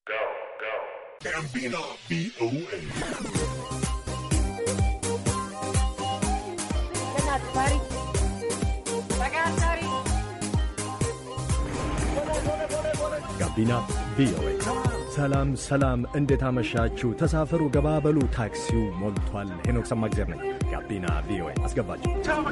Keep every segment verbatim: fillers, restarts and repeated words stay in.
ጋቢና ቪኦኤ ጋቢና ቪኦኤ። ሰላም ሰላም፣ እንዴት አመሻችሁ? ተሳፈሩ፣ ገባበሉ፣ ታክሲው ሞልቷል። ሄኖክ ሰማግዜር ነኝ። ጋቢና ቪኦኤ አስገባችሁ።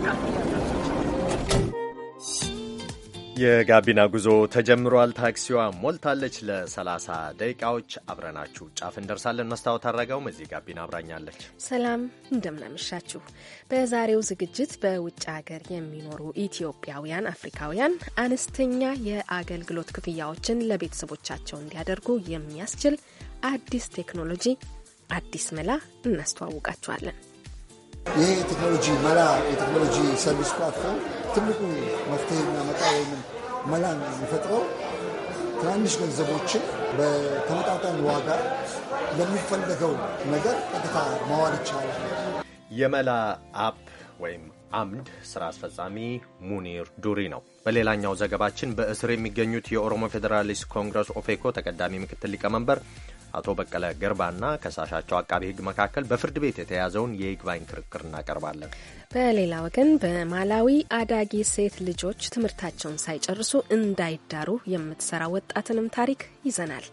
የጋቢና ጉዞ ተጀምሯል። ታክሲዋ ሞልታለች። ለሰላሳ ደቂቃዎች አብረናችሁ ጫፍ እንደርሳለን። መስታወት አድረጋውም እዚህ ጋቢና አብራኛለች። ሰላም እንደምናመሻችሁ። በዛሬው ዝግጅት በውጭ ሀገር የሚኖሩ ኢትዮጵያውያን አፍሪካውያን አነስተኛ የአገልግሎት ክፍያዎችን ለቤተሰቦቻቸው እንዲያደርጉ የሚያስችል አዲስ ቴክኖሎጂ፣ አዲስ መላ እናስተዋውቃችኋለን። ይህ የቴክኖሎጂ መላ የቴክኖሎጂ ሰርቪስ ፕላትፎርም ትልቁ መፍትሄ የሚያመጣ ወይም መላን የሚፈጥረው ትናንሽ ገንዘቦችን በተመጣጣኝ ዋጋ ለሚፈለገው ነገር ቀጥታ ማዋል ይቻላል። የመላ አፕ ወይም አምድ ስራ አስፈጻሚ ሙኒር ዱሪ ነው። በሌላኛው ዘገባችን በእስር የሚገኙት የኦሮሞ ፌዴራሊስት ኮንግረስ ኦፌኮ ተቀዳሚ ምክትል ሊቀመንበር አቶ በቀለ ገርባና ከሳሻቸው አቃቢ ሕግ መካከል በፍርድ ቤት የተያዘውን የይግባኝ ክርክር እናቀርባለን። በሌላ ወገን በማላዊ አዳጊ ሴት ልጆች ትምህርታቸውን ሳይጨርሱ እንዳይዳሩ የምትሰራ ወጣትንም ታሪክ ይዘናል።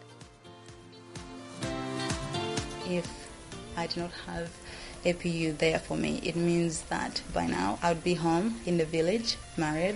If I do not have A P U there for me, it means that by now I would be home in the village, married,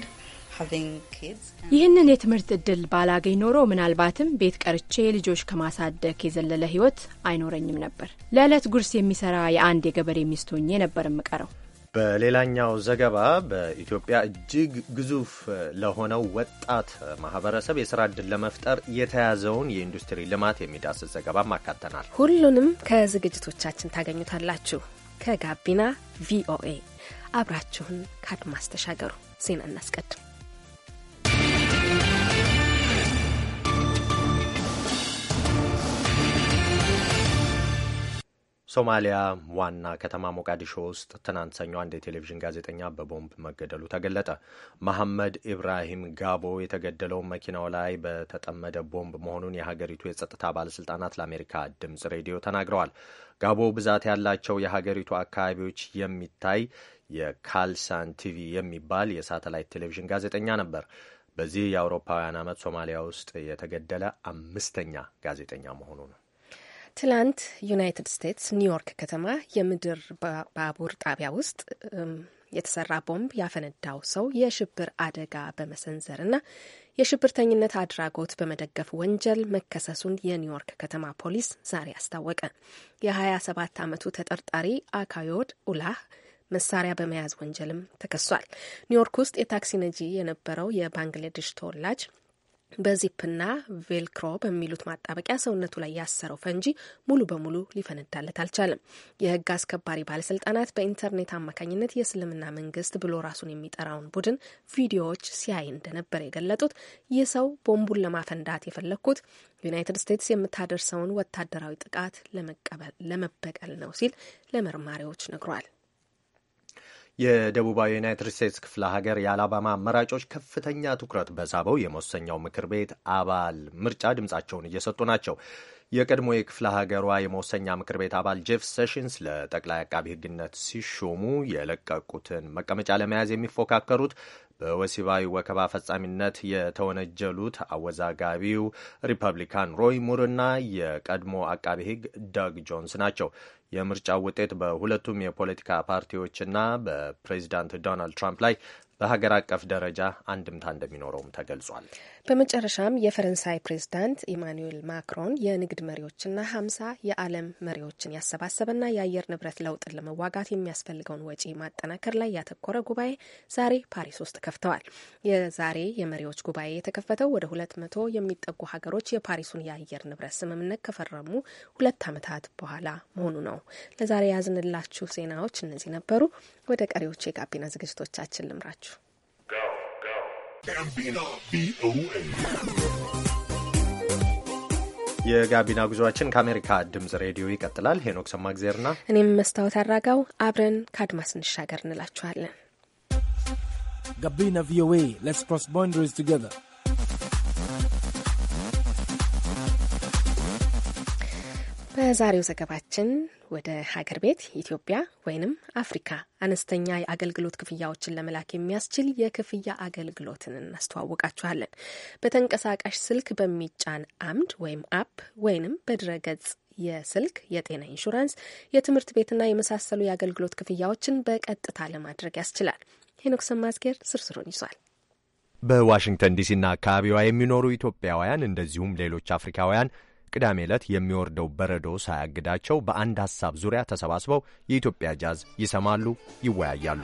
ይህንን የትምህርት እድል ባላገኝ ኖሮ ምናልባትም ቤት ቀርቼ ልጆች ከማሳደግ የዘለለ ህይወት አይኖረኝም ነበር። ለዕለት ጉርስ የሚሰራ የአንድ የገበሬ ሚስት ሆኜ ነበር የምቀረው። በሌላኛው ዘገባ በኢትዮጵያ እጅግ ግዙፍ ለሆነው ወጣት ማህበረሰብ የስራ እድል ለመፍጠር የተያዘውን የኢንዱስትሪ ልማት የሚዳስስ ዘገባም አካተናል። ሁሉንም ከዝግጅቶቻችን ታገኙታላችሁ። ከጋቢና ቪኦኤ አብራችሁን ካድማስ ተሻገሩ። ዜና እናስቀድም። ሶማሊያ ዋና ከተማ ሞቃዲሾ ውስጥ ትናንት ሰኞ አንድ የቴሌቪዥን ጋዜጠኛ በቦምብ መገደሉ ተገለጠ። መሐመድ ኢብራሂም ጋቦ የተገደለው መኪናው ላይ በተጠመደ ቦምብ መሆኑን የሀገሪቱ የጸጥታ ባለስልጣናት ለአሜሪካ ድምጽ ሬዲዮ ተናግረዋል። ጋቦ ብዛት ያላቸው የሀገሪቱ አካባቢዎች የሚታይ የካልሳን ቲቪ የሚባል የሳተላይት ቴሌቪዥን ጋዜጠኛ ነበር። በዚህ የአውሮፓውያን ዓመት ሶማሊያ ውስጥ የተገደለ አምስተኛ ጋዜጠኛ መሆኑ ነው። ትላንት ዩናይትድ ስቴትስ ኒውዮርክ ከተማ የምድር ባቡር ጣቢያ ውስጥ የተሰራ ቦምብ ያፈነዳው ሰው የሽብር አደጋ በመሰንዘርና የሽብርተኝነት አድራጎት በመደገፍ ወንጀል መከሰሱን የኒውዮርክ ከተማ ፖሊስ ዛሬ አስታወቀ። የሀያ ሰባት ዓመቱ ተጠርጣሪ አካዮድ ኡላህ መሳሪያ በመያዝ ወንጀልም ተከሷል። ኒውዮርክ ውስጥ የታክሲ ነጂ የነበረው የባንግላዴሽ ተወላጅ በዚፕና ቬልክሮ በሚሉት ማጣበቂያ ሰውነቱ ላይ ያሰረው ፈንጂ ሙሉ በሙሉ ሊፈነዳለት አልቻለም። የሕግ አስከባሪ ባለስልጣናት በኢንተርኔት አማካኝነት የእስልምና መንግስት ብሎ ራሱን የሚጠራውን ቡድን ቪዲዮዎች ሲያይ እንደነበር የገለጡት ይህ ሰው ቦምቡን ለማፈንዳት የፈለግኩት ዩናይትድ ስቴትስ የምታደርሰውን ወታደራዊ ጥቃት ለመበቀል ነው ሲል ለመርማሪዎች ነግሯል። የደቡባዊ ዩናይትድ ስቴትስ ክፍለ ሀገር የአላባማ መራጮች ከፍተኛ ትኩረት በሳበው የመወሰኛው ምክር ቤት አባል ምርጫ ድምጻቸውን እየሰጡ ናቸው። የቀድሞ የክፍለ ሀገሯ የመወሰኛ ምክር ቤት አባል ጄፍ ሴሽንስ ለጠቅላይ አቃቢ ሕግነት ሲሾሙ የለቀቁትን መቀመጫ ለመያዝ የሚፎካከሩት በወሲባዊ ወከባ ፈጻሚነት የተወነጀሉት አወዛጋቢው ሪፐብሊካን ሮይ ሙርና የቀድሞ አቃቢ ሕግ ዳግ ጆንስ ናቸው። የምርጫው ውጤት በሁለቱም የፖለቲካ ፓርቲዎችና በፕሬዚዳንት ዶናልድ ትራምፕ ላይ በሀገር አቀፍ ደረጃ አንድምታ እንደሚኖረውም ተገልጿል። በመጨረሻም የፈረንሳይ ፕሬዝዳንት ኢማኑኤል ማክሮን የንግድ መሪዎችና ሀምሳ የዓለም መሪዎችን ያሰባሰበና የአየር ንብረት ለውጥን ለመዋጋት የሚያስፈልገውን ወጪ ማጠናከር ላይ ያተኮረ ጉባኤ ዛሬ ፓሪስ ውስጥ ከፍተዋል። የዛሬ የመሪዎች ጉባኤ የተከፈተው ወደ ሁለት መቶ የሚጠጉ ሀገሮች የፓሪሱን የአየር ንብረት ስምምነት ከፈረሙ ሁለት ዓመታት በኋላ መሆኑ ነው። ለዛሬ ያዝንላችሁ ዜናዎች እነዚህ ነበሩ። ወደ ቀሪዎቹ የጋቢና ዝግጅቶቻችን ልምራችሁ። የጋቢና ጉዞአችን ከአሜሪካ ድምጽ ሬዲዮ ይቀጥላል። ሄኖክ ሰማግዜርና እኔም መስታወት አራጋው አብረን ከአድማስ እንሻገር እንላችኋለን። ጋቢና ቪኦኤ ሌትስ ክሮስ ቦንደሪስ ቱጌዘር። በዛሬው ዘገባችን ወደ ሀገር ቤት ኢትዮጵያ ወይንም አፍሪካ አነስተኛ የአገልግሎት ክፍያዎችን ለመላክ የሚያስችል የክፍያ አገልግሎትን እናስተዋውቃችኋለን። በተንቀሳቃሽ ስልክ በሚጫን አምድ ወይም አፕ ወይንም በድረገጽ የስልክ የጤና ኢንሹራንስ፣ የትምህርት ቤትና የመሳሰሉ የአገልግሎት ክፍያዎችን በቀጥታ ለማድረግ ያስችላል። ሄኖክ ሰማዝጌር ዝርዝሩን ይዟል። በዋሽንግተን ዲሲና አካባቢዋ የሚኖሩ ኢትዮጵያውያን እንደዚሁም ሌሎች አፍሪካውያን ቅዳሜ ዕለት የሚወርደው በረዶ ሳያግዳቸው በአንድ ሐሳብ ዙሪያ ተሰባስበው የኢትዮጵያ ጃዝ ይሰማሉ፣ ይወያያሉ።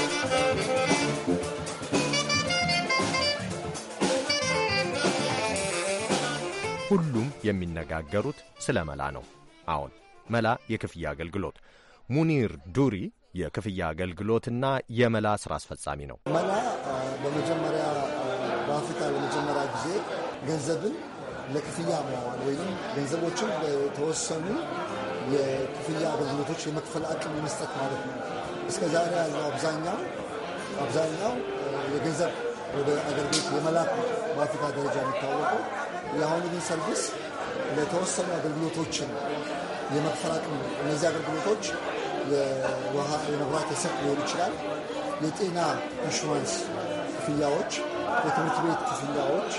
ሁሉም የሚነጋገሩት ስለ መላ ነው። አዎን፣ መላ የክፍያ አገልግሎት። ሙኒር ዱሪ የክፍያ አገልግሎትና የመላ ሥራ አስፈጻሚ ነው። መላ በመጀመሪያ በአፍሪካ ለመጀመሪያ ጊዜ ገንዘብን ለክፍያ መዋል ወይም ገንዘቦችን ለተወሰኑ የክፍያ አገልግሎቶች የመክፈል አቅም የመስጠት ማለት ነው። እስከ ዛሬ ያለው አብዛኛው አብዛኛው የገንዘብ ወደ አገር ቤት የመላክ በአፍሪካ ደረጃ የሚታወቀው። የአሁኑ ግን ሰርቪስ ለተወሰኑ አገልግሎቶችን የመክፈል አቅም፣ እነዚህ አገልግሎቶች የውሃ፣ የመብራት፣ የስልክ ሊሆን ይችላል፣ የጤና ኢንሹራንስ ክፍያዎች፣ የትምህርት ቤት ክፍያዎች፣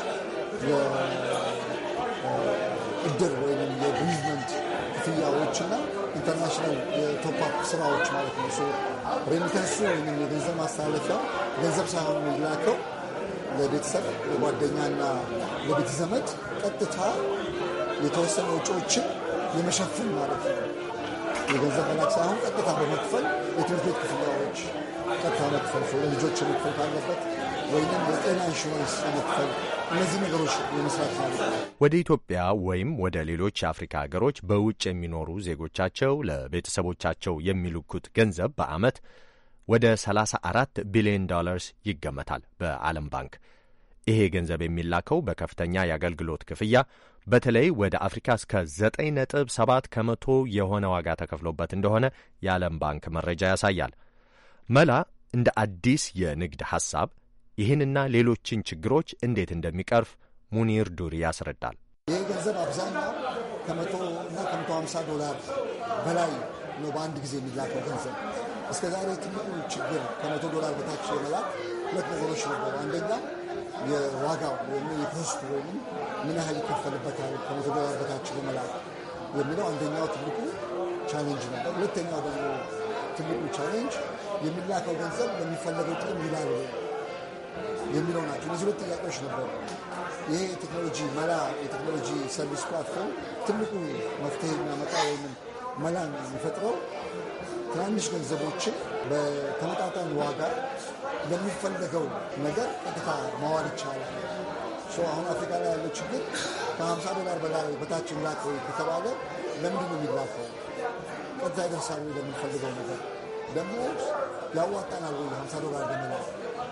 እድር ወይም የቤዝመንት ክፍያዎችና ኢንተርናሽናል የቶፕአፕ ስራዎች ማለት ነው። ሬሚተንሱ ወይም የገንዘብ ማስተላለፊያው ገንዘብ ሳይሆን የሚላከው ለቤተሰብ ለጓደኛና ለቤተ ዘመድ ቀጥታ የተወሰኑ ወጪዎችን የመሸፈን ማለት ነው። የገንዘብ መላክ ሳይሆን ቀጥታ በመክፈል የትምህርት ቤት ክፍያዎች ቀጥታ መክፈል፣ ለልጆች መክፈል ካለበት ወይም የጤና ኢንሹራንስ መክፈል፣ እነዚህ ነገሮች የመስራት ማለት ነው። ወደ ኢትዮጵያ ወይም ወደ ሌሎች የአፍሪካ ሀገሮች በውጭ የሚኖሩ ዜጎቻቸው ለቤተሰቦቻቸው የሚልኩት ገንዘብ በዓመት ወደ ሰላሳ አራት ቢሊዮን ዶላርስ ይገመታል በዓለም ባንክ። ይሄ ገንዘብ የሚላከው በከፍተኛ የአገልግሎት ክፍያ በተለይ ወደ አፍሪካ እስከ ዘጠኝ ነጥብ ሰባት ከመቶ የሆነ ዋጋ ተከፍሎበት እንደሆነ የዓለም ባንክ መረጃ ያሳያል። መላ እንደ አዲስ የንግድ ሐሳብ ይህንና ሌሎችን ችግሮች እንዴት እንደሚቀርፍ ሙኒር ዱሪ ያስረዳል። ይህ ገንዘብ አብዛኛው ከመቶ እና ከመቶ ሀምሳ ዶላር በላይ ነው በአንድ ጊዜ የሚላከው ገንዘብ። እስከ ዛሬ ትልቁ ችግር ከመቶ ዶላር በታች የመላክ ሁለት ነገሮች ነበሩ። አንደኛው የዋጋው ወይም የኮስቱ ወይም ምን ያህል ይከፈልበታል ከመቶ ዶላር በታች ለመላክ የሚለው አንደኛው ትልቁ ቻሌንጅ ነበር። ሁለተኛው ደግሞ ትልቁ ቻሌንጅ የሚላከው ገንዘብ ለሚፈለገው ጥቅም ይላል የሚለው ናቸው። እነዚህ ሁለት ጥያቄዎች ነበሩ። ይሄ የቴክኖሎጂ መላ የቴክኖሎጂ ሰርቪስ ፕላትፎርም ትልቁ መፍትሄ የሚያመጣ ወይም መላን የሚፈጥረው ትናንሽ ገንዘቦችን በተመጣጣኝ ዋጋ ለሚፈለገው ነገር ቀጥታ ማዋል ይቻላል። አሁን አፍሪካ ላይ ያለው ችግር ከሀምሳ ዶላር በላይ በታች ላክ ከተባለ ለምንድን ነው የሚላከው? ቀጥታ ይደርሳል ወይ ለሚፈልገው ነገር? ደግሞ ያዋጣናል ወይ ሀምሳ ዶላር በመላክ?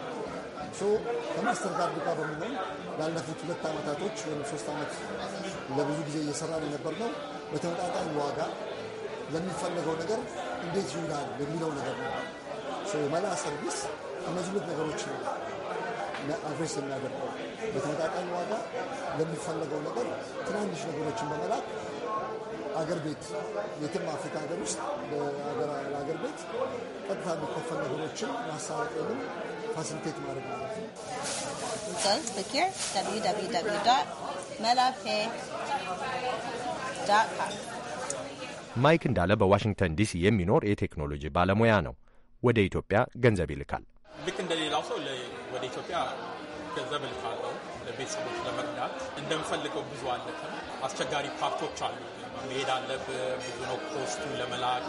ከማስተር ካርድ ጋር በመሆን ላለፉት ሁለት ዓመታቶች ወይም ሶስት ዓመት ለብዙ ጊዜ እየሰራን የነበር ነው። በተመጣጣኝ ዋጋ ለሚፈለገው ነገር እንዴት ይውላል የሚለው ነገር ነው። የመላ ሰርቪስ እነዚህ ሁለት ነገሮች ነው አድሬስ የሚያደርገው። በተመጣጣኝ ዋጋ ለሚፈለገው ነገር ትናንሽ ነገሮችን በመላክ አገር ቤት የትም አፍሪካ ሀገር ውስጥ ለአገር ቤት ቀጥታ የሚከፈል ነገሮችን ማሳወቅንም ፋሲሊቴት ማድረግ ማለት ነው። Just click here w w w dot melapay dot com። ማይክ እንዳለ በዋሽንግተን ዲሲ የሚኖር የቴክኖሎጂ ባለሙያ ነው። ወደ ኢትዮጵያ ገንዘብ ይልካል። ልክ እንደሌላው ሰው ወደ ኢትዮጵያ ገንዘብ እልካለሁ ለቤተሰቦች ለመርዳት። እንደምፈልገው ብዙ አለትም አስቸጋሪ ፓርቶች አሉ። መሄድ አለብህ፣ ብዙ ነው ኮስቱ ለመላክ።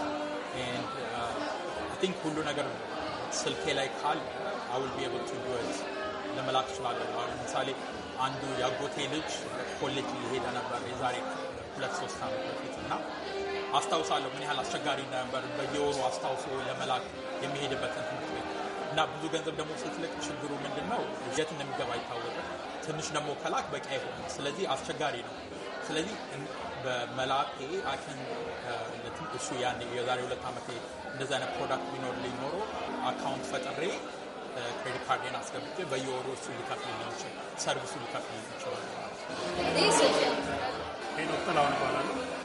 ቲንክ ሁሉ ነገር ስልኬ ላይ ካል አውል ቢብል ቱ ዱ ኢት ለመላክ እችላለሁ። አሁን ለምሳሌ አንዱ ያጎቴ ልጅ ኮሌጅ ሊሄድ ነበር የዛሬ ሁለት ሶስት ዓመት በፊት እና አስታውሳለሁ ምን ያህል አስቸጋሪ እንደነበር በየወሩ አስታውሶ ለመላክ የሚሄድበትን ትምህርት ቤት እና ብዙ ገንዘብ ደግሞ ስትልክ ችግሩ ምንድን ነው የት እንደሚገባ አይታወቅም። ትንሽ ደግሞ ከላክ በቂ አይሆንም። ስለዚህ አስቸጋሪ ነው። ስለዚህ በመላኬ አክን እሱ ያን የዛሬ ሁለት ዓመት እንደዚህ አይነት ፕሮዳክት ቢኖር ሊኖሮ አካውንት ፈጥሬ ክሬዲት ካርዴን አስገብቼ በየወሩ እሱ ሊከፍልልኝ ይችላል፣ ሰርቪሱ ሊከፍልልኝ ይችላል። ሄኖክ ጥላሁን እባላለሁ።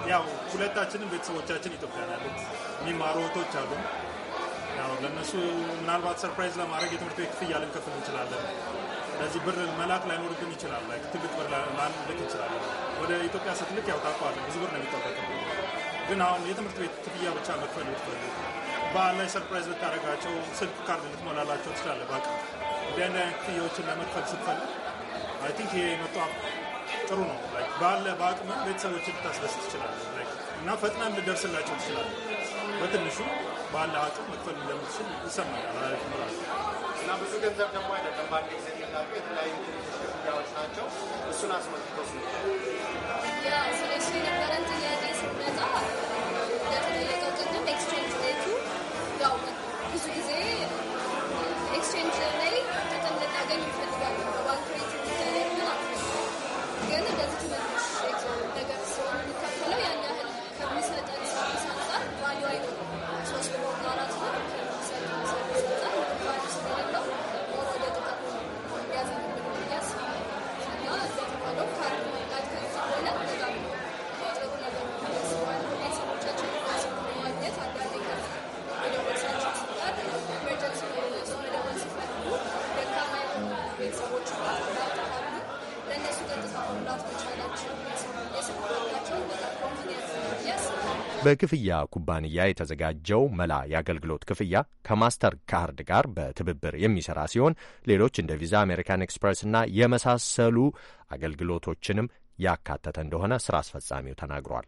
ያው ሁለታችንም ቤተሰቦቻችን ኢትዮጵያውያን ያሉት የሚማሩ እህቶች አሉ። ያው ለነሱ ምናልባት ሰርፕራይዝ ለማድረግ የትምህርት ቤት ክፍያ ልንከፍል እንችላለን። ለዚህ ብር መላክ ላይኖርብን ይችላል። ላይክ ትልቅ ብር ላንልክ እንችላለን። ወደ ኢትዮጵያ ስትልክ ያው ታውቀዋለህ ብዙ ብር ነው የሚጠበቅብን። ግን አሁን የትምህርት ቤት ክፍያ ብቻ መክፈል ብትፈልግ በዓል ላይ ሰርፕራይዝ ልታደርጋቸው ስልክ ካርድ ልትሞላላቸው ትችላለህ። በቃ እንዲህ አይነት ክፍያዎችን ለመክፈል ስትፈልግ አይ ቲንክ ይሄ መጣ ጥሩ ነው። ላይክ ባለ በአቅም ቤተሰቦችን ልታስደስት ትችላለህ። ላይክ እና ፈጥናም ልደርስላቸው ትችላለህ። በትንሹ ባለ አቅም መክፈል እንደምትችል ይሰማኛል። አሪፍ ነው እና ብዙ ገንዘብ ደግሞ አይደለም ባንክ ጊዜ የሚላቁ የተለያዩ ክፍያዎች ናቸው። እሱን አስመልክቶ ስ ያ ስለሱ የነበረን ጥያቄ ስንመጣ እንደተጠየቀው ቅድም ኤክስቼንጅ ሬቱ ያው ብዙ ጊዜ ኤክስቼንጅ ላይ ጥቅም ልናገኝ ይፈልጋሉ። በባንክ ሬት የሚደረግ ምን አለ ግን እንደዚህ ትንሽ ነገር ሲሆን የሚከፈለው ያን ያህል ከሚሰጠን ሰርቪስ አንጻር ቫሊዩ አይኖርም። ሶስት ብር አራት ብር ከሚሰጠን ሰርቪስ አንጻር ቫሊዩ ስለሌለው ሞር ወደ ጥቅም ያዘንብል ብያስ እና እንደተባለው ካርድ መብላት ከዚህ ሆነ በጣም ጥሩ ነገር ያስባሉ። ቤተሰቦቻችን ራሱ ማግኘት አንዳንዴ ከዚህ መደወሳቸው ሲባል ኤመርጀንሲ እሱ መደወል ሲፈልጉ ደካማ የሆኑ ቤተሰቦች ያጠፋሉ። ለእነሱ ቀጥታ መብላት መቻላቸው የስራቸው በጣም ኮንፊደንስ ያስባል። በክፍያ ኩባንያ የተዘጋጀው መላ የአገልግሎት ክፍያ ከማስተር ካርድ ጋር በትብብር የሚሰራ ሲሆን ሌሎች እንደ ቪዛ፣ አሜሪካን ኤክስፕረስ እና የመሳሰሉ አገልግሎቶችንም ያካተተ እንደሆነ ስራ አስፈጻሚው ተናግሯል።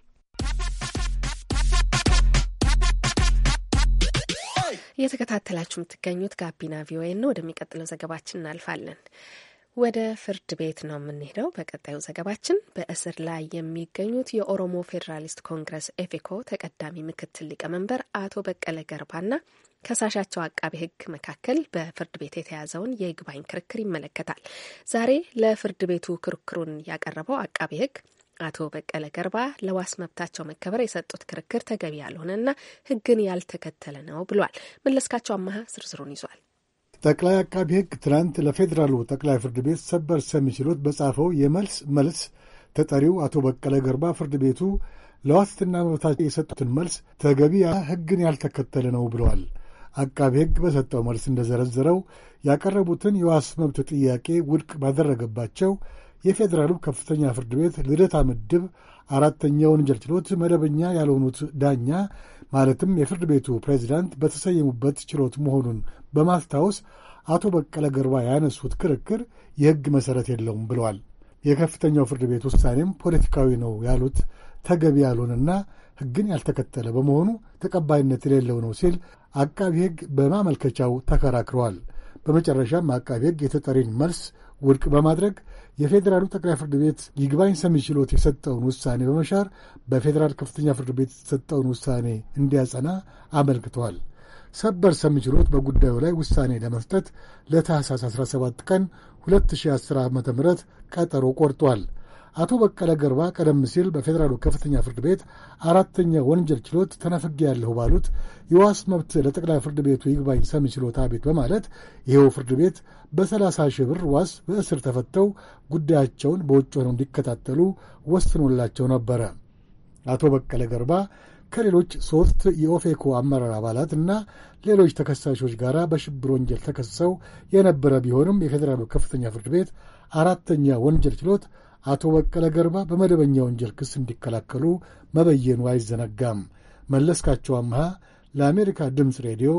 እየተከታተላችሁ የምትገኙት ጋቢና ቪኦኤ ነው። ወደሚቀጥለው ዘገባችን እናልፋለን። ወደ ፍርድ ቤት ነው የምንሄደው። በቀጣዩ ዘገባችን በእስር ላይ የሚገኙት የኦሮሞ ፌዴራሊስት ኮንግረስ ኤፌኮ ተቀዳሚ ምክትል ሊቀመንበር አቶ በቀለ ገርባና ከሳሻቸው አቃቤ ሕግ መካከል በፍርድ ቤት የተያዘውን የይግባኝ ክርክር ይመለከታል። ዛሬ ለፍርድ ቤቱ ክርክሩን ያቀረበው አቃቤ ሕግ አቶ በቀለ ገርባ ለዋስ መብታቸው መከበር የሰጡት ክርክር ተገቢ ያልሆነና ሕግን ያልተከተለ ነው ብሏል። መለስካቸው አማሃ ዝርዝሩን ይዟል። ጠቅላይ አቃቢ ሕግ ትናንት ለፌዴራሉ ጠቅላይ ፍርድ ቤት ሰበር ሰሚ ችሎት በጻፈው የመልስ መልስ ተጠሪው አቶ በቀለ ገርባ ፍርድ ቤቱ ለዋስትና መብታቸው የሰጡትን መልስ ተገቢ ሕግን ያልተከተለ ነው ብለዋል። አቃቢ ሕግ በሰጠው መልስ እንደዘረዘረው ያቀረቡትን የዋስ መብት ጥያቄ ውድቅ ባደረገባቸው የፌዴራሉ ከፍተኛ ፍርድ ቤት ልደታ ምድብ አራተኛ ወንጀል ችሎት መደበኛ ያልሆኑት ዳኛ ማለትም የፍርድ ቤቱ ፕሬዚዳንት በተሰየሙበት ችሎት መሆኑን በማስታወስ አቶ በቀለ ገርባ ያነሱት ክርክር የሕግ መሠረት የለውም ብለዋል። የከፍተኛው ፍርድ ቤት ውሳኔም ፖለቲካዊ ነው ያሉት ተገቢ ያልሆነና ሕግን ያልተከተለ በመሆኑ ተቀባይነት የሌለው ነው ሲል አቃቢ ሕግ በማመልከቻው ተከራክረዋል። በመጨረሻም አቃቢ ሕግ የተጠሪን መልስ ውድቅ በማድረግ የፌዴራሉ ጠቅላይ ፍርድ ቤት ይግባኝ ሰሚ ችሎት የሰጠውን ውሳኔ በመሻር በፌዴራል ከፍተኛ ፍርድ ቤት የተሰጠውን ውሳኔ እንዲያጸና አመልክተዋል። ሰበር ሰሚ ችሎት በጉዳዩ ላይ ውሳኔ ለመስጠት ለታህሳስ አስራ ሰባት ቀን ሁለት ሺህ አስር ዓ ም ቀጠሮ ቆርጧል። አቶ በቀለ ገርባ ቀደም ሲል በፌዴራሉ ከፍተኛ ፍርድ ቤት አራተኛ ወንጀል ችሎት ተነፍጌያለሁ ባሉት የዋስ መብት ለጠቅላይ ፍርድ ቤቱ ይግባኝ ሰሚ ችሎት አቤት በማለት ይኸው ፍርድ ቤት በሰላሳ ሺህ ብር ዋስ በእስር ተፈተው ጉዳያቸውን በውጭ ሆነው እንዲከታተሉ ወስኖላቸው ነበረ። አቶ በቀለ ገርባ ከሌሎች ሦስት የኦፌኮ አመራር አባላት እና ሌሎች ተከሳሾች ጋር በሽብር ወንጀል ተከሰው የነበረ ቢሆንም የፌዴራሉ ከፍተኛ ፍርድ ቤት አራተኛ ወንጀል ችሎት አቶ በቀለ ገርባ በመደበኛ ወንጀል ክስ እንዲከላከሉ መበየኑ አይዘነጋም። መለስካቸው አምሃ ለአሜሪካ ድምፅ ሬዲዮ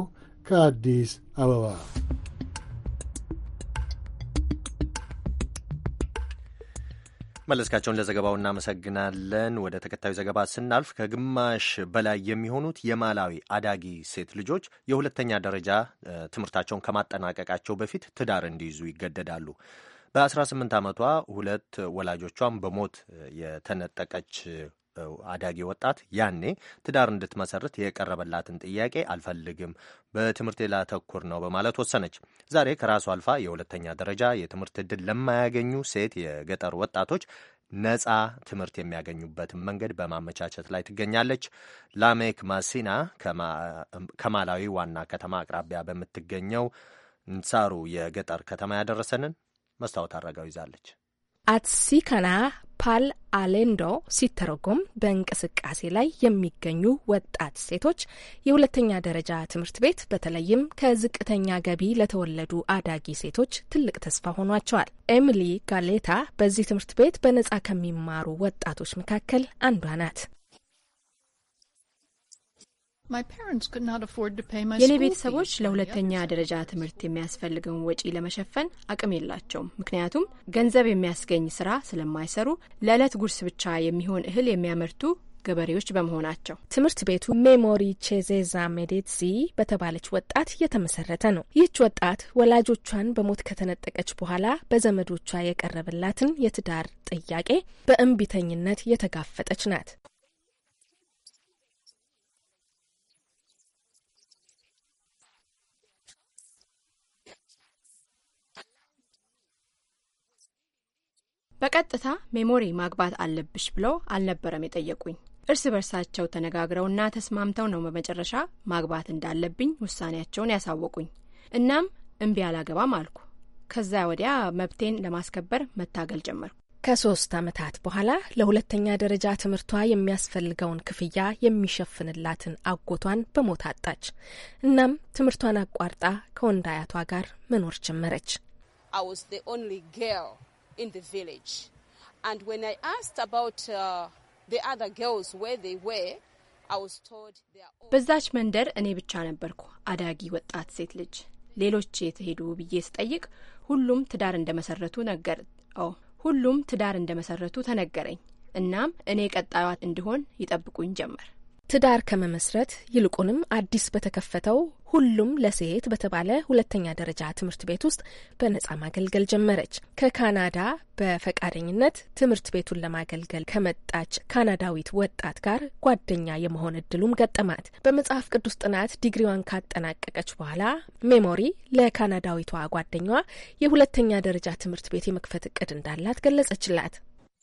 ከአዲስ አበባ። መለስካቸውን ለዘገባው እናመሰግናለን። ወደ ተከታዩ ዘገባ ስናልፍ ከግማሽ በላይ የሚሆኑት የማላዊ አዳጊ ሴት ልጆች የሁለተኛ ደረጃ ትምህርታቸውን ከማጠናቀቃቸው በፊት ትዳር እንዲይዙ ይገደዳሉ። በአስራ ስምንት ዓመቷ ሁለት ወላጆቿን በሞት የተነጠቀች አዳጊ ወጣት ያኔ ትዳር እንድትመሰርት የቀረበላትን ጥያቄ አልፈልግም፣ በትምህርቴ ላተኩር ነው በማለት ወሰነች። ዛሬ ከራሷ አልፋ የሁለተኛ ደረጃ የትምህርት ዕድል ለማያገኙ ሴት የገጠር ወጣቶች ነጻ ትምህርት የሚያገኙበትን መንገድ በማመቻቸት ላይ ትገኛለች። ላሜክ ማሲና ከማላዊ ዋና ከተማ አቅራቢያ በምትገኘው ንሳሩ የገጠር ከተማ ያደረሰንን መስታወት አረጋው ይዛለች። አትሲካና ፓል አሌንዶ ሲተረጎም በእንቅስቃሴ ላይ የሚገኙ ወጣት ሴቶች የሁለተኛ ደረጃ ትምህርት ቤት በተለይም ከዝቅተኛ ገቢ ለተወለዱ አዳጊ ሴቶች ትልቅ ተስፋ ሆኗቸዋል። ኤሚሊ ጋሌታ በዚህ ትምህርት ቤት በነጻ ከሚማሩ ወጣቶች መካከል አንዷ ናት። የኔ ቤተሰቦች ለሁለተኛ ደረጃ ትምህርት የሚያስፈልገውን ወጪ ለመሸፈን አቅም የላቸውም። ምክንያቱም ገንዘብ የሚያስገኝ ስራ ስለማይሰሩ ለዕለት ጉርስ ብቻ የሚሆን እህል የሚያመርቱ ገበሬዎች በመሆናቸው። ትምህርት ቤቱ ሜሞሪ ቼዜዛ ሜዴትዚ በተባለች ወጣት የተመሰረተ ነው። ይህች ወጣት ወላጆቿን በሞት ከተነጠቀች በኋላ በዘመዶቿ የቀረበላትን የትዳር ጥያቄ በእንቢተኝነት የተጋፈጠች ናት። በቀጥታ ሜሞሪ ማግባት አለብሽ ብለው አልነበረም የጠየቁኝ። እርስ በርሳቸው ተነጋግረውና ተስማምተው ነው በመጨረሻ ማግባት እንዳለብኝ ውሳኔያቸውን ያሳወቁኝ። እናም እምቢ አላገባም አልኩ። ከዛ ወዲያ መብቴን ለማስከበር መታገል ጀመርኩ። ከሶስት ዓመታት በኋላ ለሁለተኛ ደረጃ ትምህርቷ የሚያስፈልገውን ክፍያ የሚሸፍንላትን አጎቷን በሞት አጣች። እናም ትምህርቷን አቋርጣ ከወንድ አያቷ ጋር መኖር ጀመረች። I was the only girl in the village, and when I asked about uh, the other girls where they were, I was told they are all... በዛች መንደር እኔ ብቻ ነበርኩ አዳጊ ወጣት ሴት ልጅ። ሌሎች የት ሄዱ ብዬ ስጠይቅ ሁሉም ትዳር እንደመሰረቱ ነገር ኦ ሁሉም ትዳር እንደመሰረቱ ተነገረኝ። እናም እኔ ቀጣዩዋ እንድሆን ይጠብቁኝ ጀመር። ትዳር ከመመስረት ይልቁንም አዲስ በተከፈተው ሁሉም ለሴት በተባለ ሁለተኛ ደረጃ ትምህርት ቤት ውስጥ በነጻ ማገልገል ጀመረች። ከካናዳ በፈቃደኝነት ትምህርት ቤቱን ለማገልገል ከመጣች ካናዳዊት ወጣት ጋር ጓደኛ የመሆን እድሉም ገጠማት። በመጽሐፍ ቅዱስ ጥናት ዲግሪዋን ካጠናቀቀች በኋላ ሜሞሪ ለካናዳዊቷ ጓደኛዋ የሁለተኛ ደረጃ ትምህርት ቤት የመክፈት እቅድ እንዳላት ገለጸችላት።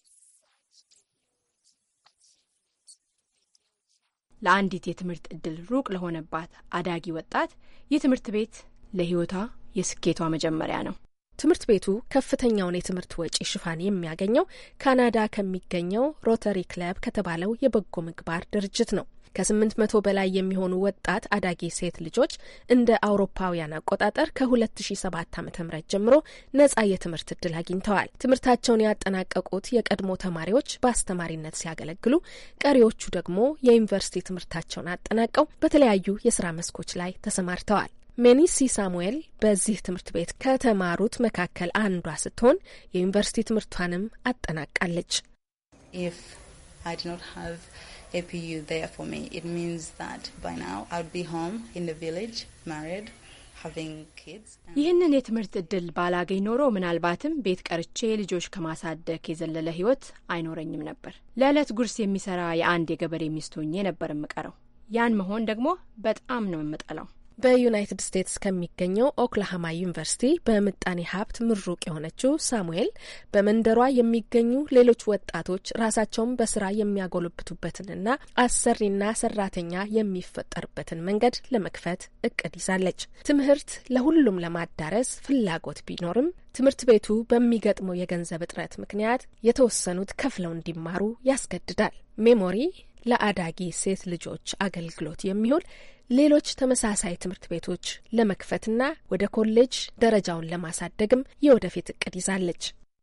ለአንዲት የትምህርት እድል ሩቅ ለሆነባት አዳጊ ወጣት ይህ ትምህርት ቤት ለህይወቷ የስኬቷ መጀመሪያ ነው። ትምህርት ቤቱ ከፍተኛውን የትምህርት ወጪ ሽፋን የሚያገኘው ካናዳ ከሚገኘው ሮተሪ ክለብ ከተባለው የበጎ ምግባር ድርጅት ነው። ከስምንት መቶ በላይ የሚሆኑ ወጣት አዳጊ ሴት ልጆች እንደ አውሮፓውያን አቆጣጠር ከሁለት ሺ ሰባት ዓመተ ምህረት ጀምሮ ነጻ የትምህርት እድል አግኝተዋል። ትምህርታቸውን ያጠናቀቁት የቀድሞ ተማሪዎች በአስተማሪነት ሲያገለግሉ፣ ቀሪዎቹ ደግሞ የዩኒቨርሲቲ ትምህርታቸውን አጠናቀው በተለያዩ የስራ መስኮች ላይ ተሰማርተዋል። ሜኒሲ ሳሙኤል በዚህ ትምህርት ቤት ከተማሩት መካከል አንዷ ስትሆን የዩኒቨርሲቲ ትምህርቷንም አጠናቃለች። If I do not have A P U there for me, it means that by now I would be home in the village, married, having kids. ይህንን የትምህርት እድል ባላገኝ ኖሮ ምናልባትም ቤት ቀርቼ ልጆች ከማሳደግ የዘለለ ህይወት አይኖረኝም ነበር። ለዕለት ጉርስ የሚሰራ የአንድ የገበሬ ሚስት ሆኜ ነበር የምቀረው። ያን መሆን ደግሞ በጣም ነው የምጠላው። በዩናይትድ ስቴትስ ከሚገኘው ኦክላሃማ ዩኒቨርሲቲ በምጣኔ ሀብት ምሩቅ የሆነችው ሳሙኤል በመንደሯ የሚገኙ ሌሎች ወጣቶች ራሳቸውን በስራ የሚያጎለብቱበትንና አሰሪና ሰራተኛ የሚፈጠርበትን መንገድ ለመክፈት እቅድ ይዛለች። ትምህርት ለሁሉም ለማዳረስ ፍላጎት ቢኖርም ትምህርት ቤቱ በሚገጥመው የገንዘብ እጥረት ምክንያት የተወሰኑት ከፍለው እንዲማሩ ያስገድዳል። ሜሞሪ ለአዳጊ ሴት ልጆች አገልግሎት የሚውል ሌሎች ተመሳሳይ ትምህርት ቤቶች ለመክፈትና ወደ ኮሌጅ ደረጃውን ለማሳደግም የወደፊት እቅድ ይዛለች።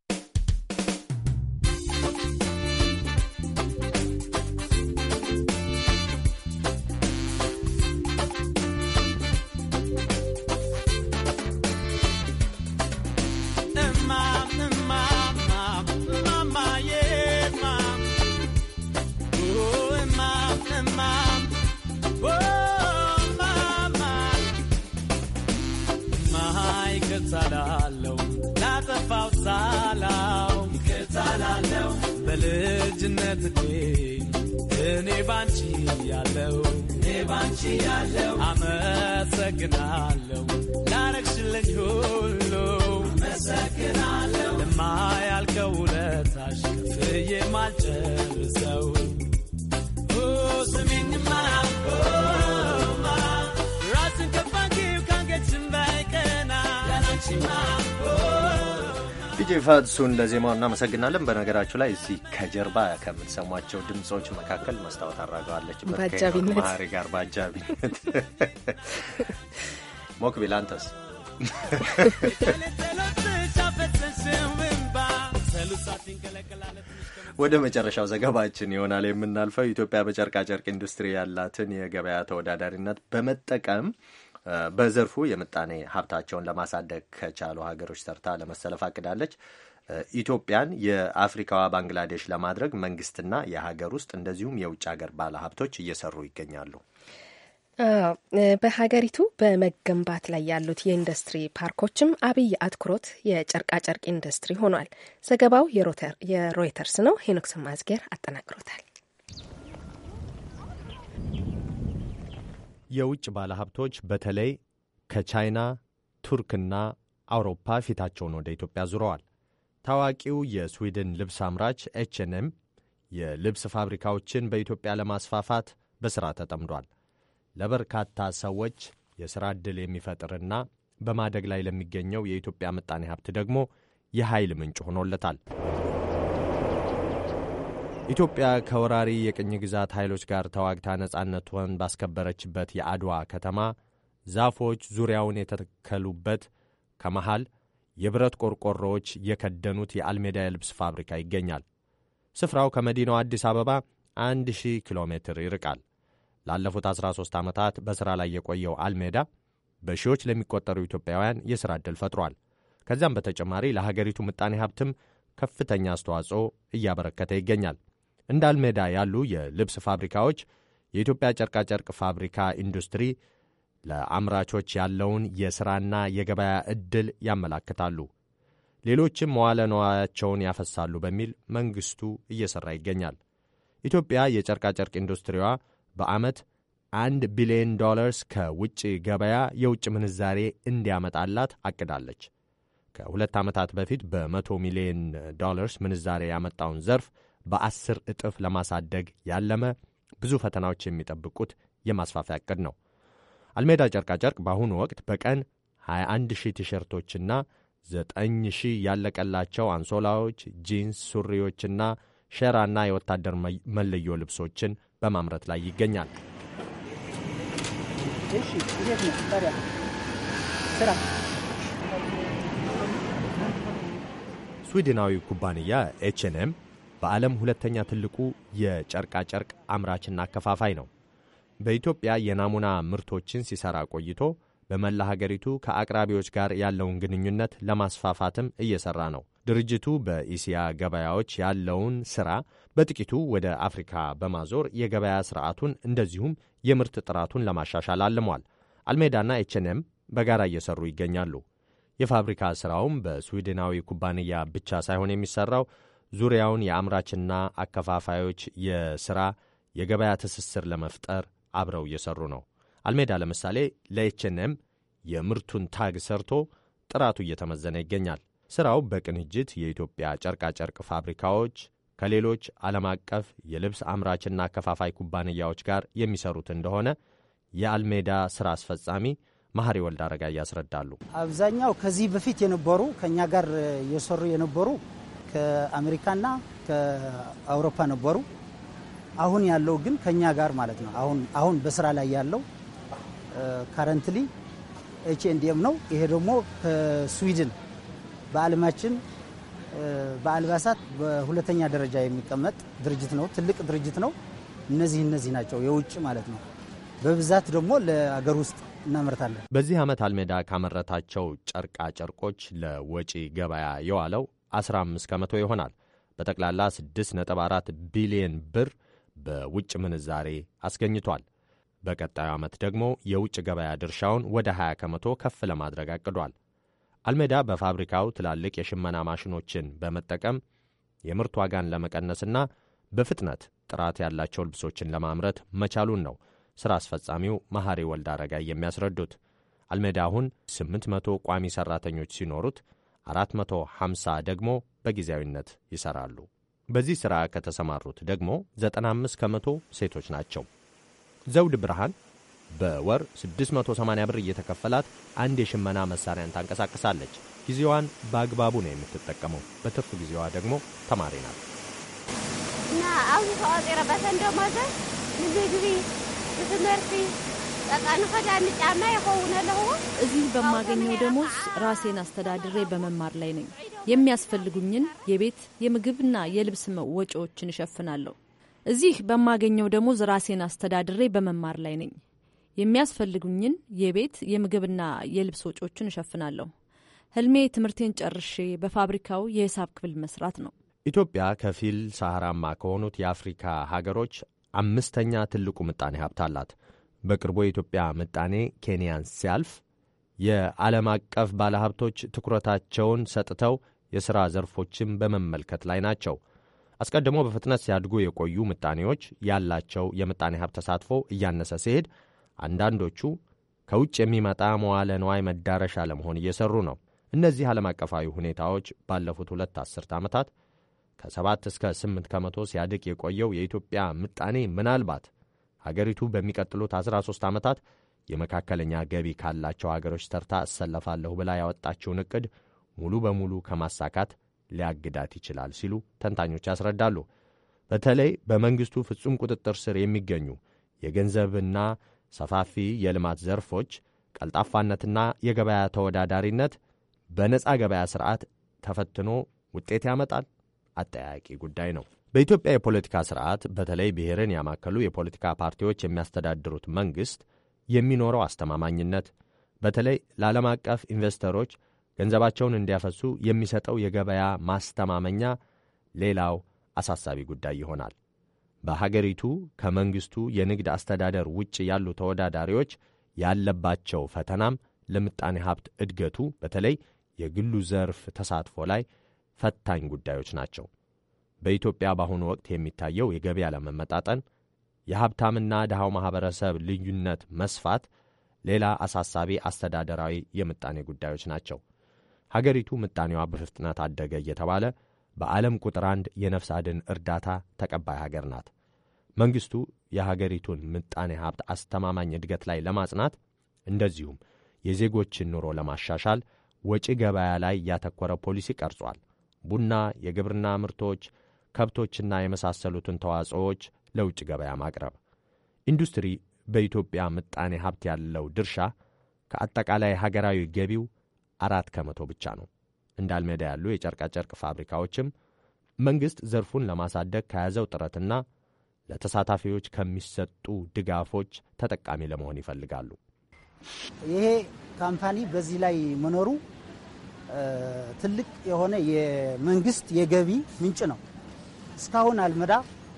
ይከታላለው ላጠፋው ሳላው ይከታላለው በልጅነት እኔ ባንቺ ያለው እኔ ባንቺ ያለው አመሰግናለሁ ላረግሽልኝ ሁሉ አመሰግናለሁ ለማያልቀው ውለታሽ ከፍዬ ማልጨርሰው ኦ ስሚኝማ ራስን ከፋንኪው ካንገችን ባይቀና ቲጂ ፋትሱን ለዜማው እናመሰግናለን። በነገራችሁ ላይ እዚህ ከጀርባ ከምትሰሟቸው ድምጾች መካከል መስታወት አድርገዋለች በአጃቢነት ማሪ ጋር በአጃቢነት ሞክቢል አንተስ? ወደ መጨረሻው ዘገባችን ይሆናል የምናልፈው። ኢትዮጵያ በጨርቃጨርቅ ኢንዱስትሪ ያላትን የገበያ ተወዳዳሪነት በመጠቀም በዘርፉ የምጣኔ ሀብታቸውን ለማሳደግ ከቻሉ ሀገሮች ተርታ ለመሰለፍ አቅዳለች። ኢትዮጵያን የአፍሪካዋ ባንግላዴሽ ለማድረግ መንግስትና የሀገር ውስጥ እንደዚሁም የውጭ ሀገር ባለሀብቶች እየሰሩ ይገኛሉ። በሀገሪቱ በመገንባት ላይ ያሉት የኢንዱስትሪ ፓርኮችም አብይ አትኩሮት የጨርቃጨርቅ ኢንዱስትሪ ሆኗል። ዘገባው የሮይተርስ ነው። ሄኖክ ሰማዝጌር አጠናቅሮታል። የውጭ ባለሀብቶች በተለይ ከቻይና፣ ቱርክና አውሮፓ ፊታቸውን ወደ ኢትዮጵያ ዙረዋል። ታዋቂው የስዊድን ልብስ አምራች ኤች ኤንድ ኤም የልብስ ፋብሪካዎችን በኢትዮጵያ ለማስፋፋት በሥራ ተጠምዷል። ለበርካታ ሰዎች የሥራ ዕድል የሚፈጥርና በማደግ ላይ ለሚገኘው የኢትዮጵያ ምጣኔ ሀብት ደግሞ የኃይል ምንጭ ሆኖለታል። ኢትዮጵያ ከወራሪ የቅኝ ግዛት ኃይሎች ጋር ተዋግታ ነጻነቷን ባስከበረችበት የአድዋ ከተማ ዛፎች ዙሪያውን የተተከሉበት ከመሃል የብረት ቆርቆሮዎች የከደኑት የአልሜዳ የልብስ ፋብሪካ ይገኛል። ስፍራው ከመዲናው አዲስ አበባ አንድ ሺህ ኪሎ ሜትር ይርቃል። ላለፉት አስራ ሦስት ዓመታት በሥራ ላይ የቆየው አልሜዳ በሺዎች ለሚቆጠሩ ኢትዮጵያውያን የሥራ ዕድል ፈጥሯል። ከዚያም በተጨማሪ ለሀገሪቱ ምጣኔ ሀብትም ከፍተኛ አስተዋጽኦ እያበረከተ ይገኛል። እንደ አልሜዳ ያሉ የልብስ ፋብሪካዎች የኢትዮጵያ ጨርቃጨርቅ ፋብሪካ ኢንዱስትሪ ለአምራቾች ያለውን የሥራና የገበያ ዕድል ያመላክታሉ። ሌሎችም መዋለ ንዋያቸውን ያፈሳሉ በሚል መንግሥቱ እየሠራ ይገኛል። ኢትዮጵያ የጨርቃጨርቅ ኢንዱስትሪዋ በዓመት አንድ ቢሊዮን ዶላርስ ከውጭ ገበያ የውጭ ምንዛሬ እንዲያመጣላት አቅዳለች። ከሁለት ዓመታት በፊት በመቶ ሚሊዮን ዶላርስ ምንዛሬ ያመጣውን ዘርፍ በአስር እጥፍ ለማሳደግ ያለመ ብዙ ፈተናዎች የሚጠብቁት የማስፋፊያ ዕቅድ ነው። አልሜዳ ጨርቃጨርቅ በአሁኑ ወቅት በቀን ሀያ አንድ ሺህ ቲሸርቶችና ዘጠኝ ሺህ ያለቀላቸው አንሶላዎች፣ ጂንስ ሱሪዎችና ሸራና የወታደር መለዮ ልብሶችን በማምረት ላይ ይገኛል። ስዊድናዊ ኩባንያ ኤች ኤንድ ኤም በዓለም ሁለተኛ ትልቁ የጨርቃጨርቅ አምራችና አከፋፋይ ነው። በኢትዮጵያ የናሙና ምርቶችን ሲሰራ ቆይቶ በመላ ሀገሪቱ ከአቅራቢዎች ጋር ያለውን ግንኙነት ለማስፋፋትም እየሰራ ነው። ድርጅቱ በኢሲያ ገበያዎች ያለውን ሥራ በጥቂቱ ወደ አፍሪካ በማዞር የገበያ ሥርዓቱን እንደዚሁም የምርት ጥራቱን ለማሻሻል አልሟል። አልሜዳና ኤች ኤንድ ኤም በጋራ እየሰሩ ይገኛሉ። የፋብሪካ ሥራውም በስዊድናዊ ኩባንያ ብቻ ሳይሆን የሚሠራው ዙሪያውን የአምራችና አከፋፋዮች የሥራ የገበያ ትስስር ለመፍጠር አብረው እየሰሩ ነው። አልሜዳ ለምሳሌ ለኤች ኤንድ ኤም የምርቱን ታግ ሰርቶ ጥራቱ እየተመዘነ ይገኛል። ሥራው በቅንጅት የኢትዮጵያ ጨርቃጨርቅ ፋብሪካዎች ከሌሎች ዓለም አቀፍ የልብስ አምራችና አከፋፋይ ኩባንያዎች ጋር የሚሰሩት እንደሆነ የአልሜዳ ሥራ አስፈጻሚ መሐሪ ወልድ አረጋ ያስረዳሉ። አብዛኛው ከዚህ በፊት የነበሩ ከእኛ ጋር የሰሩ የነበሩ ከአሜሪካና ከአውሮፓ ነበሩ። አሁን ያለው ግን ከኛ ጋር ማለት ነው። አሁን አሁን በስራ ላይ ያለው ካረንትሊ ኤች ኤንድ ኤም ነው። ይሄ ደግሞ ከስዊድን በዓለማችን በአልባሳት በሁለተኛ ደረጃ የሚቀመጥ ድርጅት ነው። ትልቅ ድርጅት ነው። እነዚህ እነዚህ ናቸው የውጭ ማለት ነው። በብዛት ደግሞ ለአገር ውስጥ እናመርታለን። በዚህ ዓመት አልሜዳ ካመረታቸው ጨርቃ ጨርቆች ለወጪ ገበያ የዋለው አስራ አምስት ከመቶ ይሆናል። በጠቅላላ ስድስት ነጥብ አራት ቢሊዮን ብር በውጭ ምንዛሬ አስገኝቷል። በቀጣዩ ዓመት ደግሞ የውጭ ገበያ ድርሻውን ወደ ሀያ ከመቶ ከፍ ለማድረግ አቅዷል። አልሜዳ በፋብሪካው ትላልቅ የሽመና ማሽኖችን በመጠቀም የምርት ዋጋን ለመቀነስና በፍጥነት ጥራት ያላቸው ልብሶችን ለማምረት መቻሉን ነው ሥራ አስፈጻሚው መሐሪ ወልድ አረጋይ የሚያስረዱት። አልሜዳ አሁን ስምንት መቶ ቋሚ ሠራተኞች ሲኖሩት አራት መቶ ሀምሳ ደግሞ በጊዜያዊነት ይሠራሉ። በዚህ ሥራ ከተሰማሩት ደግሞ ዘጠና አምስት ከመቶ ሴቶች ናቸው። ዘውድ ብርሃን በወር ስድስት መቶ ሰማንያ ብር እየተከፈላት አንድ የሽመና መሳሪያን ታንቀሳቅሳለች። ጊዜዋን በአግባቡ ነው የምትጠቀመው። በትርፍ ጊዜዋ ደግሞ ተማሪ ናት። እና አሁን ተዋጤረ በሰንዶ ማዘ ንግሪ ትምህርት ጠቃኑ ከዳን ጫማ ይሆነ ነው። እዚህ በማገኘው ደሞዝ ራሴን አስተዳድሬ በመማር ላይ ነኝ። የሚያስፈልጉኝን የቤት የምግብና የልብስ ወጪዎችን እሸፍናለሁ። እዚህ በማገኘው ደሞዝ ራሴን አስተዳድሬ በመማር ላይ ነኝ። የሚያስፈልጉኝን የቤት የምግብና የልብስ ወጪዎችን እሸፍናለሁ። ህልሜ ትምህርቴን ጨርሼ በፋብሪካው የሂሳብ ክፍል መስራት ነው። ኢትዮጵያ ከፊል ሰሃራማ ከሆኑት የአፍሪካ ሀገሮች አምስተኛ ትልቁ ምጣኔ ሀብት አላት። በቅርቡ የኢትዮጵያ ምጣኔ ኬንያን ሲያልፍ የዓለም አቀፍ ባለሀብቶች ትኩረታቸውን ሰጥተው የሥራ ዘርፎችን በመመልከት ላይ ናቸው። አስቀድሞ በፍጥነት ሲያድጉ የቆዩ ምጣኔዎች ያላቸው የምጣኔ ሀብት ተሳትፎ እያነሰ ሲሄድ አንዳንዶቹ ከውጭ የሚመጣ መዋለ ንዋይ መዳረሻ ለመሆን እየሰሩ ነው። እነዚህ ዓለም አቀፋዊ ሁኔታዎች ባለፉት ሁለት አስርት ዓመታት ከሰባት እስከ ስምንት ከመቶ ሲያድግ የቆየው የኢትዮጵያ ምጣኔ ምናልባት ሀገሪቱ በሚቀጥሉት አስራ ሦስት ዓመታት የመካከለኛ ገቢ ካላቸው ሀገሮች ተርታ እሰለፋለሁ ብላ ያወጣችውን ዕቅድ ሙሉ በሙሉ ከማሳካት ሊያግዳት ይችላል ሲሉ ተንታኞች ያስረዳሉ። በተለይ በመንግሥቱ ፍጹም ቁጥጥር ስር የሚገኙ የገንዘብና ሰፋፊ የልማት ዘርፎች ቀልጣፋነትና የገበያ ተወዳዳሪነት በነፃ ገበያ ሥርዓት ተፈትኖ ውጤት ያመጣል? አጠያያቂ ጉዳይ ነው። በኢትዮጵያ የፖለቲካ ሥርዓት በተለይ ብሔርን ያማከሉ የፖለቲካ ፓርቲዎች የሚያስተዳድሩት መንግሥት የሚኖረው አስተማማኝነት በተለይ ለዓለም አቀፍ ኢንቨስተሮች ገንዘባቸውን እንዲያፈሱ የሚሰጠው የገበያ ማስተማመኛ ሌላው አሳሳቢ ጉዳይ ይሆናል። በሀገሪቱ ከመንግሥቱ የንግድ አስተዳደር ውጭ ያሉ ተወዳዳሪዎች ያለባቸው ፈተናም ለምጣኔ ሀብት እድገቱ በተለይ የግሉ ዘርፍ ተሳትፎ ላይ ፈታኝ ጉዳዮች ናቸው። በኢትዮጵያ በአሁኑ ወቅት የሚታየው የገቢ አለመመጣጠን፣ የሀብታምና ድሃው ማኅበረሰብ ልዩነት መስፋት ሌላ አሳሳቢ አስተዳደራዊ የምጣኔ ጉዳዮች ናቸው። ሀገሪቱ ምጣኔዋ በፍጥነት አደገ እየተባለ በዓለም ቁጥር አንድ የነፍስ አድን እርዳታ ተቀባይ ሀገር ናት። መንግሥቱ የሀገሪቱን ምጣኔ ሀብት አስተማማኝ እድገት ላይ ለማጽናት እንደዚሁም የዜጎችን ኑሮ ለማሻሻል ወጪ ገበያ ላይ ያተኮረ ፖሊሲ ቀርጿል። ቡና፣ የግብርና ምርቶች፣ ከብቶችና የመሳሰሉትን ተዋጽኦዎች ለውጭ ገበያ ማቅረብ። ኢንዱስትሪ በኢትዮጵያ ምጣኔ ሀብት ያለው ድርሻ ከአጠቃላይ ሀገራዊ ገቢው አራት ከመቶ ብቻ ነው። እንደ አልሜዳ ያሉ የጨርቃጨርቅ ፋብሪካዎችም መንግሥት ዘርፉን ለማሳደግ ከያዘው ጥረትና ለተሳታፊዎች ከሚሰጡ ድጋፎች ተጠቃሚ ለመሆን ይፈልጋሉ። ይሄ ካምፓኒ በዚህ ላይ መኖሩ ትልቅ የሆነ የመንግስት የገቢ ምንጭ ነው። እስካሁን አልመዳ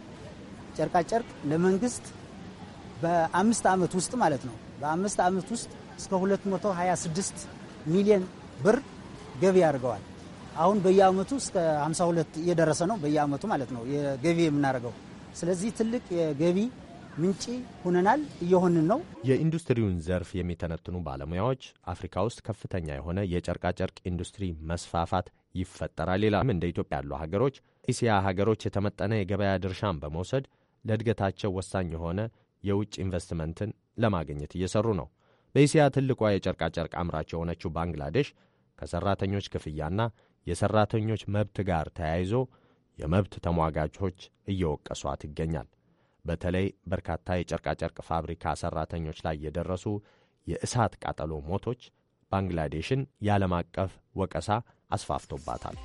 ጨርቃጨርቅ ለመንግስት በአምስት ዓመት ውስጥ ማለት ነው በአምስት ዓመት ውስጥ እስከ ሁለት መቶ ሀያ ስድስት ሚሊዮን ብር ገቢ ያደርገዋል። አሁን በየዓመቱ እስከ ሃምሳ ሁለት እየደረሰ ነው በየዓመቱ ማለት ነው የገቢ የምናደርገው። ስለዚህ ትልቅ የገቢ ምንጭ ሆነናል፣ እየሆንን ነው። የኢንዱስትሪውን ዘርፍ የሚተነትኑ ባለሙያዎች አፍሪካ ውስጥ ከፍተኛ የሆነ የጨርቃጨርቅ ኢንዱስትሪ መስፋፋት ይፈጠራል ይላል። እንደ ኢትዮጵያ ያሉ ሀገሮች እስያ ሀገሮች የተመጠነ የገበያ ድርሻን በመውሰድ ለእድገታቸው ወሳኝ የሆነ የውጭ ኢንቨስትመንትን ለማግኘት እየሰሩ ነው። በእስያ ትልቋ የጨርቃጨርቅ አምራች የሆነችው ባንግላዴሽ ከሠራተኞች ክፍያና የሠራተኞች መብት ጋር ተያይዞ የመብት ተሟጋቾች እየወቀሷት ይገኛል። በተለይ በርካታ የጨርቃጨርቅ ፋብሪካ ሠራተኞች ላይ የደረሱ የእሳት ቃጠሎ ሞቶች ባንግላዴሽን የዓለም አቀፍ ወቀሳ አስፋፍቶባታል።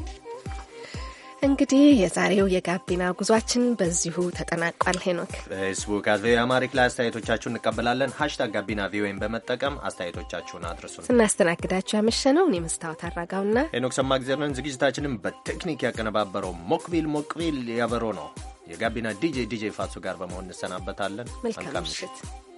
እንግዲህ የዛሬው የጋቢና ጉዟችን በዚሁ ተጠናቋል። ሄኖክ ፌስቡክ አት ቪኦኤ አማሪክ ላይ አስተያየቶቻችሁን እንቀበላለን። ሀሽታግ ጋቢና ቪኦኤን በመጠቀም አስተያየቶቻችሁን አድርሱን። ስናስተናግዳችሁ ያመሸነው እኔ መስታወት አራጋውና ሄኖክ ሰማግዜር ነን። ዝግጅታችንም በቴክኒክ ያቀነባበረው ሞክቢል ሞክቢል ያበሮ ነው። የጋቢና ዲጄ ዲጄ ፋሱ ጋር በመሆን እንሰናበታለን። መልካም ምሽት።